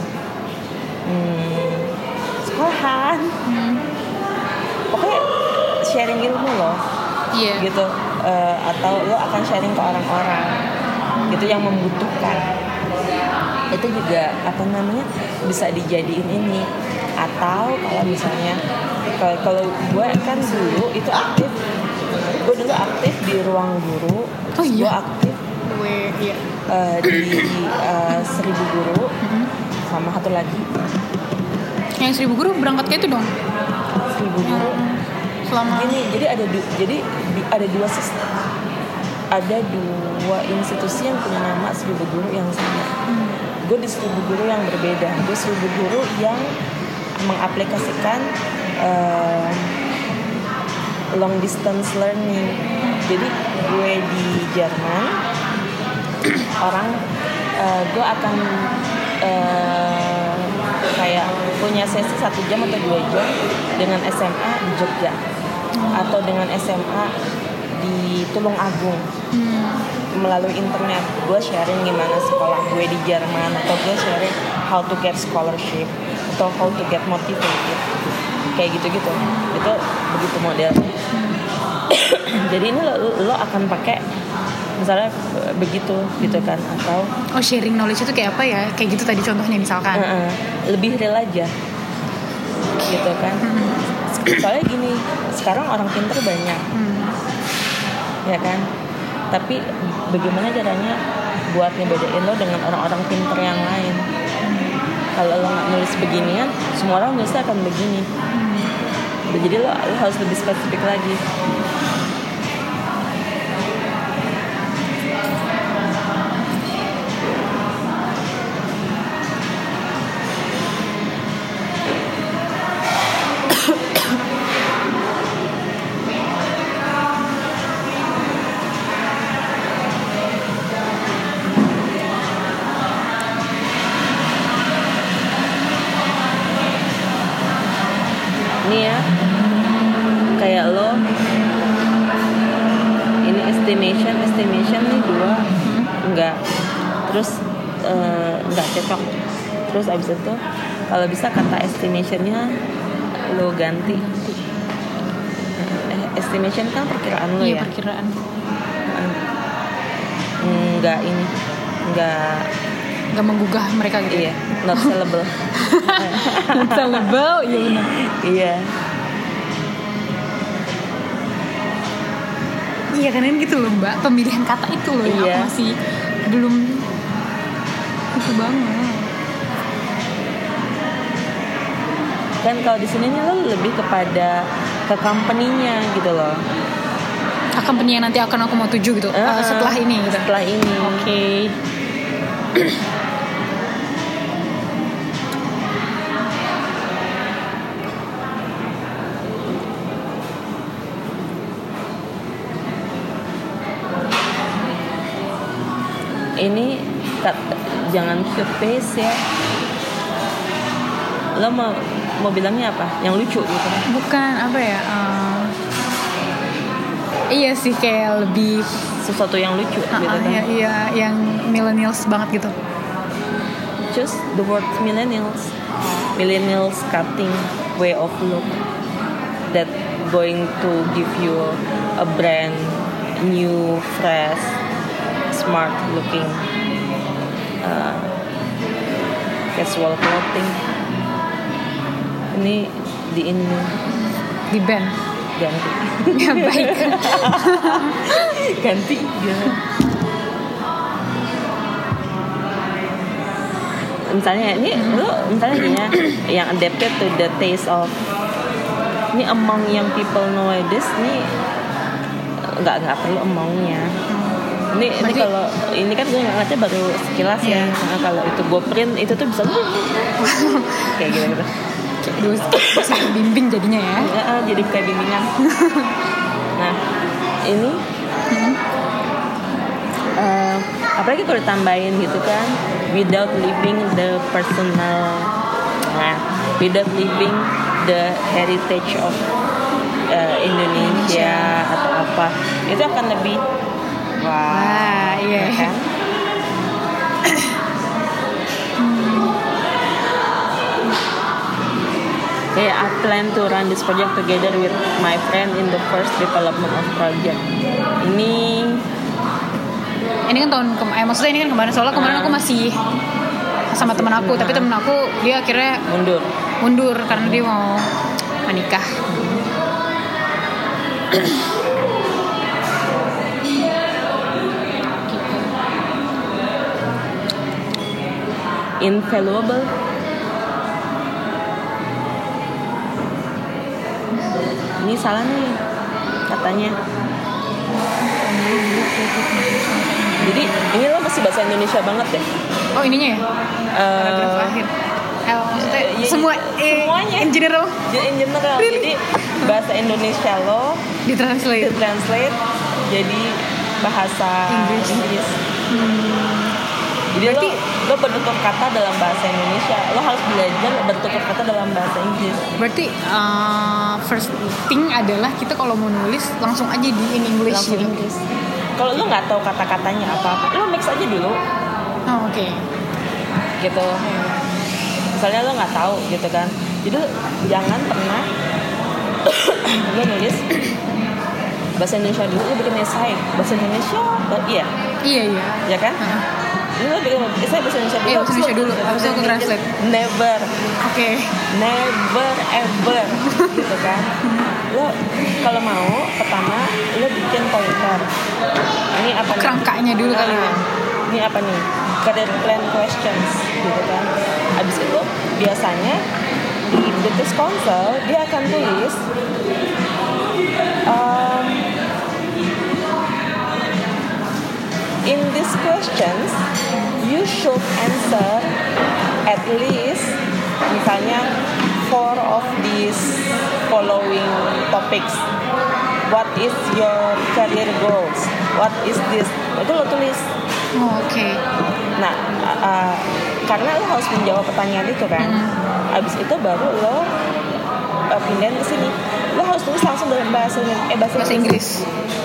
sekolahan, pokoknya sharing ilmu loh, gitu. Atau lo akan sharing ke orang-orang gitu yang membutuhkan. Itu juga bisa dijadiin ini. Atau kalau misalnya kalau gue kan dulu itu aktif, gue dulu aktif di ruang guru. Gue aktif di 1000 guru sama satu lagi. Yang 1000 guru berangkat kayak itu dong. 1000 guru. Selama gini, jadi ada dua sistem. Ada dua institusi yang punya nama 1000 guru yang sama. Gue di 1000 guru yang berbeda. Gue 1000 guru yang mengaplikasikan long distance learning. Jadi gue di Jerman, gue akan kayak punya sesi 1 jam atau 2 jam dengan SMA di Jogja atau dengan SMA di Tulung Agung. Melalui internet gue sharing gimana sekolah gue di Jerman, atau gue sharing how to get scholarship atau how to get motivated, kayak gitu-gitu. Itu begitu modelnya. Jadi ini lo akan pakai misalnya begitu gitu kan. Atau sharing knowledge itu kayak apa ya, kayak gitu tadi contohnya misalkan lebih real aja gitu kan. Soalnya gini, sekarang orang pintar banyak, ya kan, tapi bagaimana caranya buat ngebedain lo dengan orang-orang pintar yang lain. Kalau lo nggak nulis beginian, semua orang nulisnya akan begini. Jadi lo harus lebih spesifik lagi. Ini ya, kayak lo ini estimation nih 2 enggak, terus enggak cocok. Terus abis itu kalau bisa kata estimationnya lo ganti. Estimation kan perkiraan lo ya. Perkiraan. Enggak menggugah mereka gitu. Iya, not sellable. Not sellable, iya benar. Iya. Iya kan gitu loh Mbak, pemilihan kata itu loh yang masih belum itu banget. Kan kalau di sini nih lo lebih kepada ke company-nya gitu loh. Company yang nanti akan aku mau tuju gitu. Setelah ini gitu. Setelah ini. Oke. Ini jangan cute face ya. Lo mau bilangnya apa? Yang lucu gitu? Bukan apa ya? Iya sih, kayak lebih sesuatu yang lucu gitu kan? Iya, yang millennials banget gitu. Just the word millennials cutting way of look that going to give you a brand new, fresh, smart looking casual clothing. Ini di band ganti. Ya baik. Ganti ya. Misalnya ini lu misalnya gini ya, yang adapted to the taste of ini among young people nowadays nih nggak perlu amongnya. Ini kalau ini kan gue ngeliatnya baru sekilas ya. Nah, kalau itu gue print itu tuh bisa kayak gitu. Aduh, masih bimbing jadinya ya. Jadi kayak bimbingan. Nah ini apalagi kalau ditambahin gitu kan, without leaving the personal, without leaving the heritage of Indonesia atau apa, itu akan lebih wah iya kan. I plan to run this project together with my friend in the first development of project. Ini kan tahun maksudnya ini kan kemarin, soalnya kemarin aku masih sama teman aku, tapi teman aku dia akhirnya mundur karena dia mau menikah. Invaluable. Ini salah nih katanya. Jadi ini lo masih bahasa Indonesia banget deh. Oh ininya ya? Paragraf akhir. Maksudnya semuanya in general. Really? Jadi bahasa Indonesia lo ditranslate jadi bahasa Inggris. Jadi berarti, lo bertutur kata dalam bahasa Indonesia, lo harus belajar bertutur kata dalam bahasa Inggris. Berarti first thing adalah kita kalau mau nulis langsung aja di in English gitu. Kalau lo nggak tahu kata-katanya apa, lo mix aja dulu. Oh, oke. Gitu. Misalnya lo nggak tahu gitu kan, jadi jangan pernah lo nulis bahasa Indonesia dulu, lo bikin esai bahasa Indonesia, iya, ya kan? Lo bikin esai bahasa Indonesia dulu, habis itu aku translate. Never, never ever, gitu kan? Lo kalau mau pertama lo bikin pointer. Ini apa? Kerangkanya dulu kali ya. Ini apa nih? Career plan questions, gitu kan? Abis itu biasanya di British Council dia akan tulis in these questions you should answer at least misalnya 4 of these following topics. What is your career goals? What is this? Itu lo tulis. Oh, oke. Nah, karena lo harus menjawab pertanyaan itu kan. Abis itu baru lo pindahin ke sini. Lo harus tulis langsung dalam bahasa Inggris.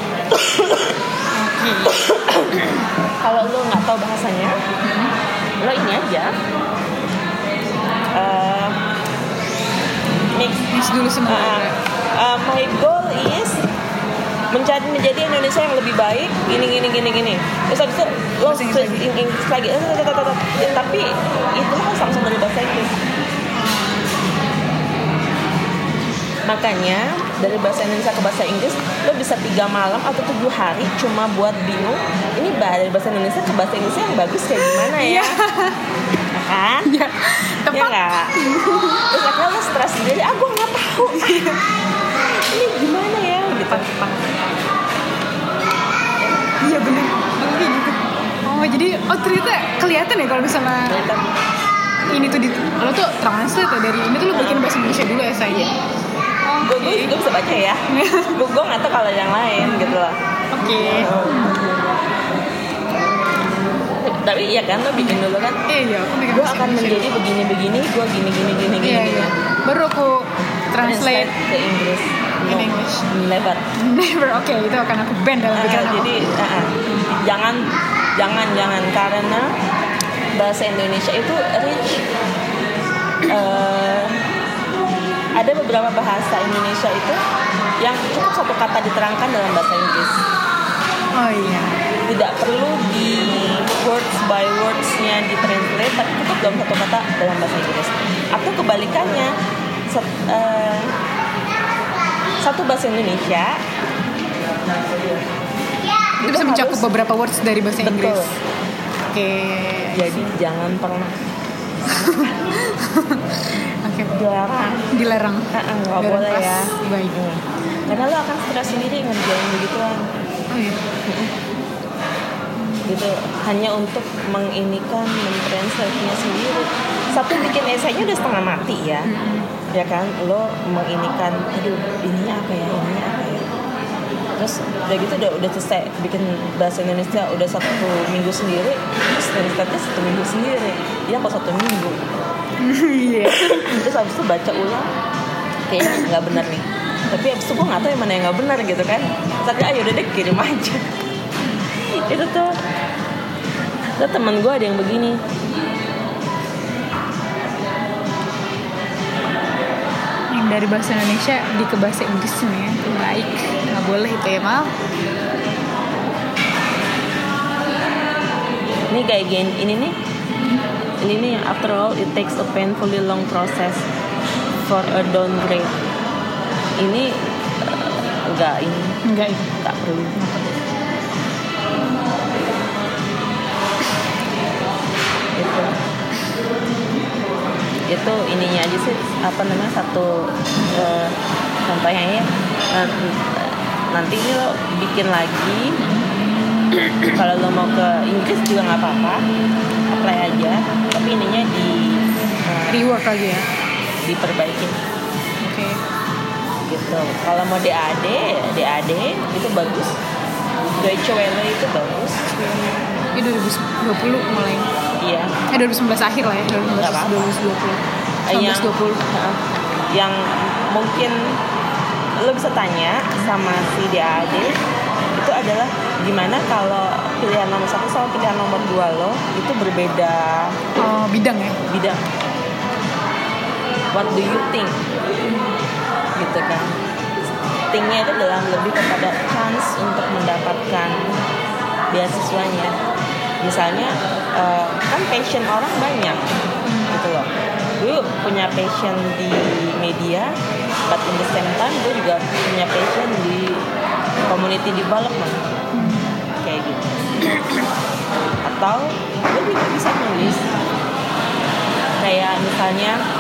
Oke. Kalau lo nggak tahu bahasanya, lo ini aja. Mix dulu semua. My goal is menjadi Indonesia yang lebih baik, gini. Terus habis itu lo Inggris lagi, tapi itu harus langsung dari bahasa Inggris. Makanya dari bahasa Indonesia ke bahasa Inggris lo bisa 3 malam atau 7 hari cuma buat bingung ini dari bahasa Indonesia ke bahasa Inggris yang bagus kayak gimana ya? Kan? Ya nggak. Terus akhirnya lo stres sendiri. Gue nggak tahu. Ini gimana ya? Gitu. Iya benar. Gitu. Oh jadi ternyata kelihatan ya kalau misalnya ini tuh lo tuh translate ya, dari ini tuh lo bikin bahasa Indonesia dulu ya saya. Gue bisa baca ya. Gue nggak tahu kalau yang lain gitu lah. Oke. Tapi iya kan lo bikin dulu kan? Iya, aku bikin. Gue akan menjadi begini, gue gini. Iya. Baru aku translate ke Inggris. In English. Never. Oke, itu akan aku ban dalam pikiran aku. Jadi jangan karena bahasa Indonesia itu rich. Ada beberapa bahasa Indonesia itu yang cukup satu kata diterangkan dalam bahasa Inggris. Oh iya. Tidak perlu di words by words-nya ditranslate, tapi cukup dalam satu kata dalam bahasa Inggris. Atau kebalikannya, satu bahasa Indonesia. Itu bisa mencakup beberapa words dari bahasa Inggris. Oke. Jadi jangan pernah. Oke. Dilarang. Nggak boleh ya. Baik. Karena lo akan stres sendiri ngerjain begituan. Oh iya. Gitu, hanya untuk mentranslate-nya sendiri. Satu bikin esainya udah setengah mati ya. Ya kan, lo menginikan, aduh ininya apa ya. Terus udah gitu udah selesai bikin bahasa Indonesia udah 1 minggu sendiri, terus translate-nya 1 minggu sendiri. Ya kok 1 minggu. Iya. Terus habis itu baca ulang, kayaknya nggak benar nih. Tapi habis itu gue nggak tahu yang mana yang nggak benar gitu kan. Tapi ayo udah deh kirim aja. Itu tuh teman gue ada yang begini. Yang dari bahasa Indonesia ke bahasa Inggris nih ya. Baik, nggak boleh itu ya, Mal. Ini kayak gini, ini nih after all it takes a painfully long process for a downgrade. Ini enggak perlu. Itu ininya aja sih, apa namanya, satu contohnya ya. Nanti ini lo bikin lagi. Kalau lo mau ke Inggris juga nggak apa-apa, apply aja. Tapi ininya di rework lagi ya, diperbaiki. Oke. Gitu. Kalau mau DAD itu bagus. Deutsche Welle itu bagus. Ini 2020 mulai. Iya. 2019 akhir lah ya, 2020. Yang mungkin lo bisa tanya sama si DAD itu adalah gimana kalau pilihan nomor 1 sama pilihan nomor 2 lo itu berbeda bidang ya? Bidang. What do you think? Gitu kan. Think-nya itu dalam lebih kepada chance untuk mendapatkan beasiswanya. Misalnya kan passion orang banyak gitu loh. Gue punya passion di media, but in the same time gue juga punya passion di community development, kayak gitu. Atau gue juga bisa nulis kayak misalnya